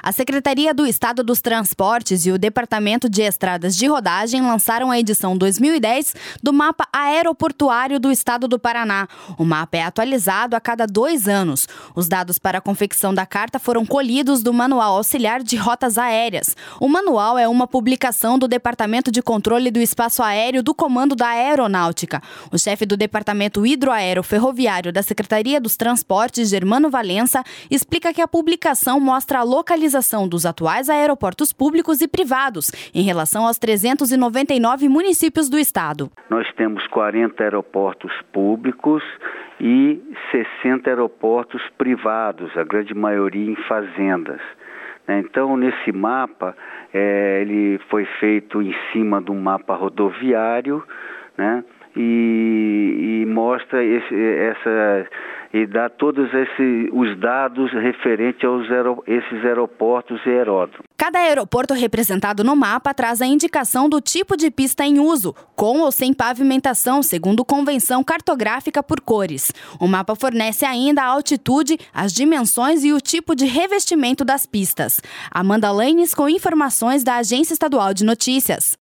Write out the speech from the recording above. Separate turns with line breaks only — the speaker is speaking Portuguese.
A Secretaria do Estado dos Transportes e o Departamento de Estradas de Rodagem lançaram a edição 2010 do Mapa Aeroportuário do Estado do Paraná. O mapa é atualizado a cada 2 anos. Os dados para a confecção da carta foram colhidos do Manual Auxiliar de Rotas Aéreas. O manual é uma publicação do Departamento de Controle do Espaço Aéreo do Comando da Aeronáutica. O chefe do Departamento Hidroaeroferroviário da Secretaria dos Transportes, Germano Valença, explica que a publicação mostra a localização dos atuais aeroportos públicos e privados em relação aos 399 municípios do estado.
Nós temos 40 aeroportos públicos e 60 aeroportos privados, a grande maioria em fazendas. Então, nesse mapa, ele foi feito em cima de um mapa rodoviário, né? E mostra e dá todos os dados referentes a esses aeroportos e aeródromos.
Cada aeroporto representado no mapa traz a indicação do tipo de pista em uso, com ou sem pavimentação, segundo convenção cartográfica por cores. O mapa fornece ainda a altitude, as dimensões e o tipo de revestimento das pistas. Amanda Lanes com informações da Agência Estadual de Notícias.